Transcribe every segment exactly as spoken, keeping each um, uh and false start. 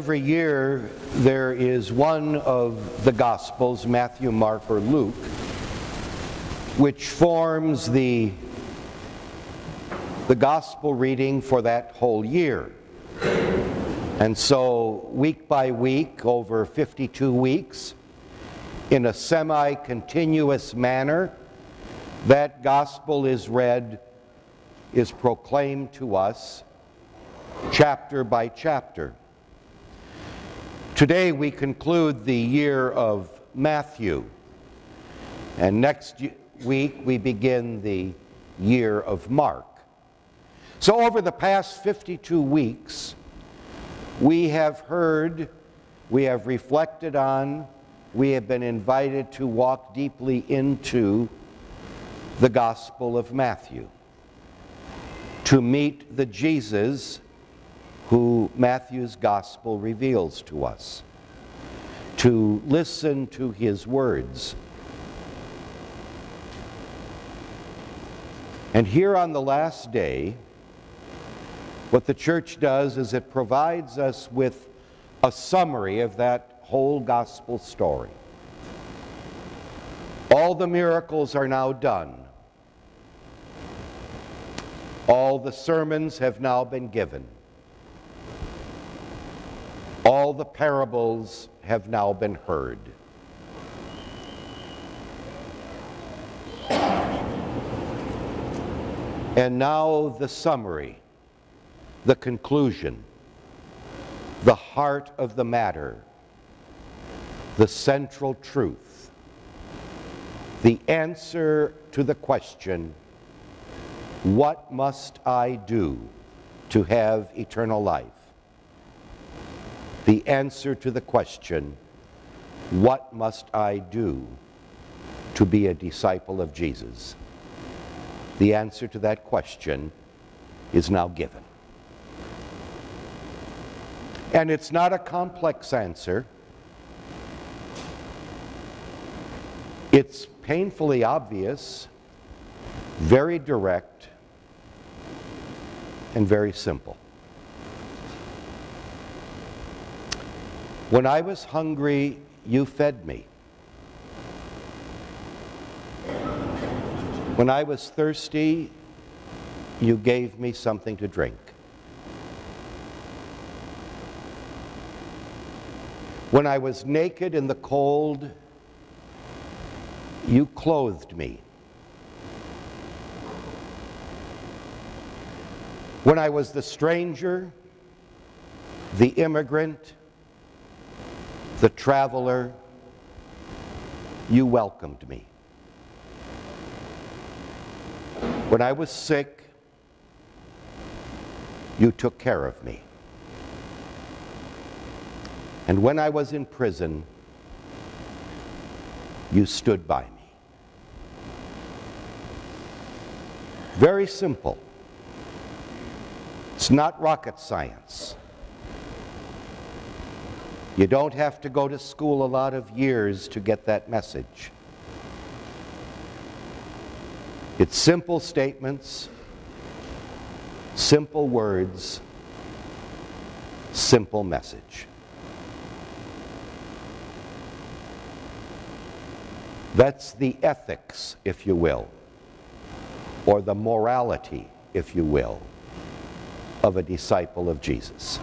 Every year there is one of the Gospels, Matthew, Mark, or Luke, which forms the, the Gospel reading for that whole year. And so week by week, over fifty-two weeks, in a semi-continuous manner, that Gospel is read, is proclaimed to us, chapter by chapter. Today we conclude the year of Matthew, and next week we begin the year of Mark. So over the past fifty-two weeks, we have heard, we have reflected on, we have been invited to walk deeply into the Gospel of Matthew, to meet the Jesus who Matthew's Gospel reveals to us, to listen to his words. And here on the last day, what the church does is it provides us with a summary of that whole gospel story. All the miracles are now done. All the sermons have now been given. All the parables have now been heard. And now the summary, the conclusion, the heart of the matter, the central truth, the answer to the question, what must I do to have eternal life? The answer to the question, what must I do to be a disciple of Jesus? The answer to that question is now given. And it's not a complex answer. It's painfully obvious, very direct, and very simple. When I was hungry, you fed me. When I was thirsty, you gave me something to drink. When I was naked in the cold, you clothed me. When I was the stranger, the immigrant, the traveler, you welcomed me. When I was sick, you took care of me. And when I was in prison, you stood by me. Very simple. It's not rocket science. You don't have to go to school a lot of years to get that message. It's simple statements, simple words, simple message. That's the ethics, if you will, or the morality, if you will, of a disciple of Jesus.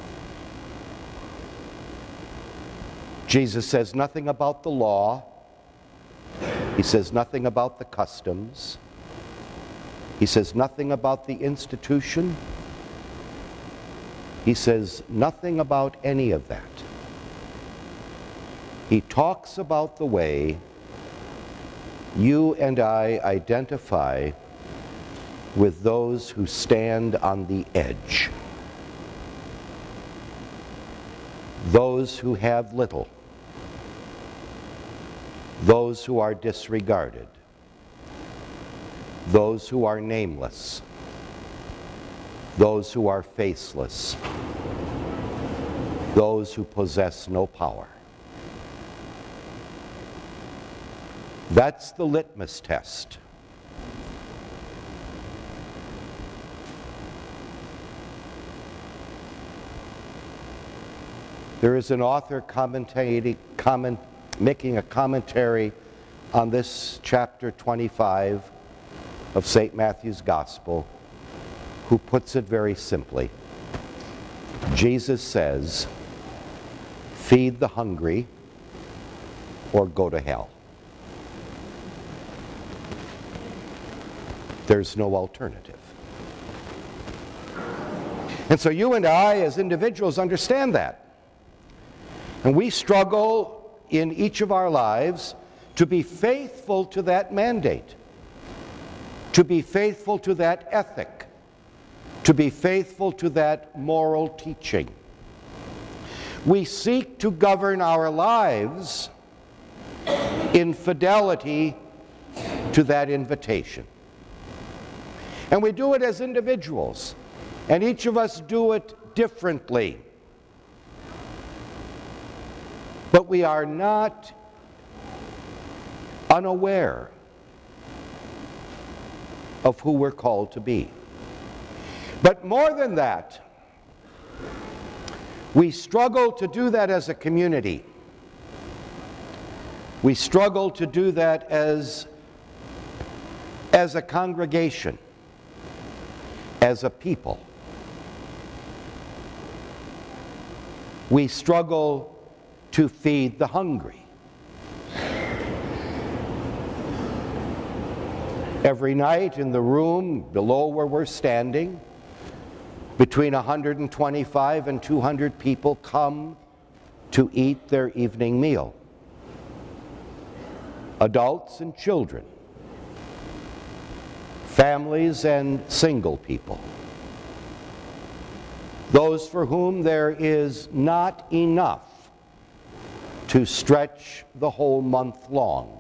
Jesus says nothing about the law. He says nothing about the customs. He says nothing about the institution. He says nothing about any of that. He talks about the way you and I identify with those who stand on the edge, those who have little, those who are disregarded, those who are nameless, those who are faceless, those who possess no power. That's the litmus test. There is an author commentating, comment, making a commentary on this chapter twenty-five of Saint Matthew's Gospel, who puts it very simply. Jesus says, feed the hungry or go to hell. There's no alternative. And so you and I as individuals understand that. And we struggle in each of our lives to be faithful to that mandate, to be faithful to that ethic, to be faithful to that moral teaching. We seek to govern our lives in fidelity to that invitation. And we do it as individuals, and each of us do it differently. But we are not unaware of who we're called to be. But more than that, we struggle to do that as a community. We struggle to do that as, as a congregation, as a people. We struggle to feed the hungry. Every night in the room below where we're standing, between one hundred twenty-five and two hundred people come to eat their evening meal. Adults and children, families and single people, those for whom there is not enough to stretch the whole month long.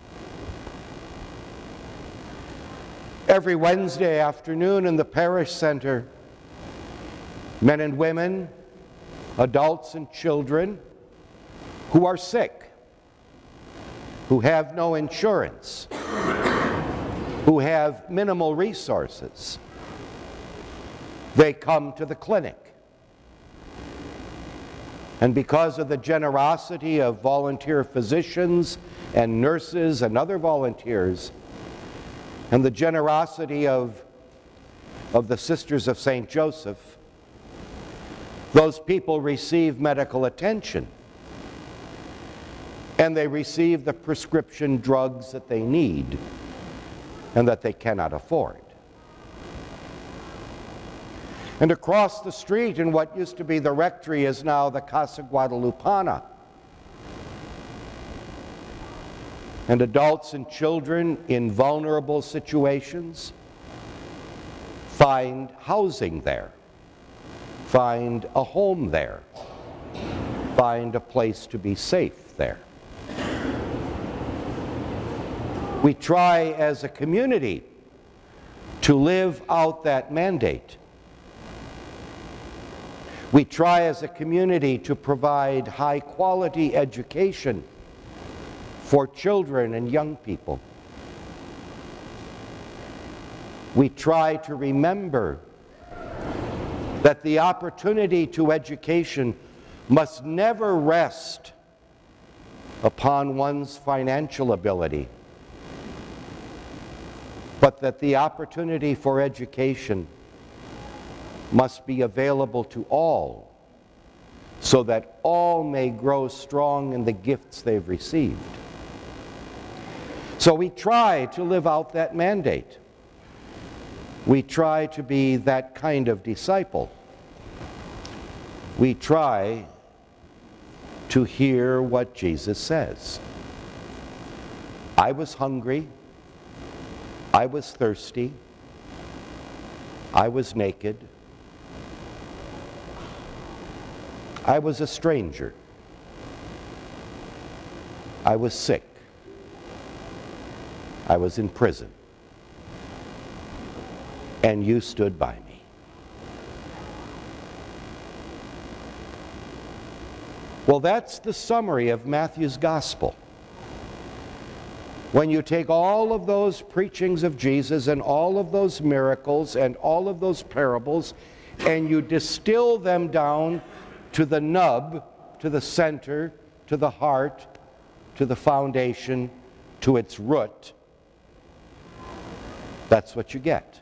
Every Wednesday afternoon in the parish center, men and women, adults and children who are sick, who have no insurance, who have minimal resources, they come to the clinic. And because of the generosity of volunteer physicians and nurses and other volunteers, and the generosity of, of the Sisters of Saint Joseph, those people receive medical attention, and they receive the prescription drugs that they need and that they cannot afford. And across the street in what used to be the rectory is now the Casa Guadalupana. And adults and children in vulnerable situations find housing there, find a home there, find a place to be safe there. We try as a community to live out that mandate. We try as a community to provide high quality education for children and young people. We try to remember that the opportunity to education must never rest upon one's financial ability, but that the opportunity for education must be available to all, so that all may grow strong in the gifts they've received. So we try to live out that mandate. We try to be that kind of disciple. We try to hear what Jesus says. I was hungry. I was thirsty. I was naked. I was a stranger. I was sick. I was in prison. And you stood by me. Well, that's the summary of Matthew's Gospel. When you take all of those preachings of Jesus and all of those miracles and all of those parables and you distill them down to the nub, to the center, to the heart, to the foundation, to its root, that's what you get.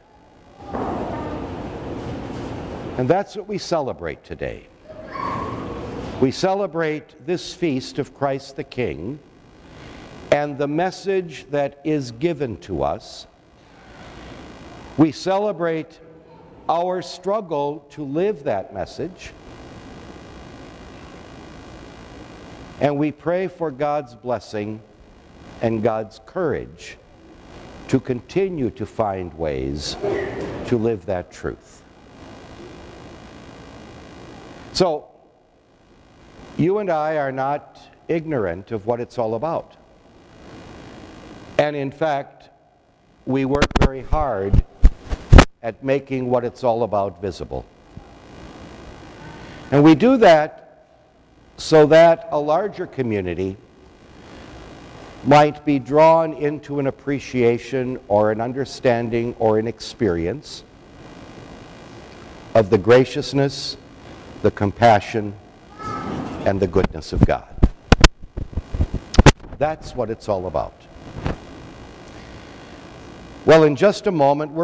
And that's what we celebrate today. We celebrate this feast of Christ the King and the message that is given to us. We celebrate our struggle to live that message. And we pray for God's blessing and God's courage to continue to find ways to live that truth. So, you and I are not ignorant of what it's all about. And in fact, we work very hard at making what it's all about visible. And we do that so that a larger community might be drawn into an appreciation or an understanding or an experience of the graciousness, the compassion, and the goodness of God. That's what it's all about. Well, in just a moment, we're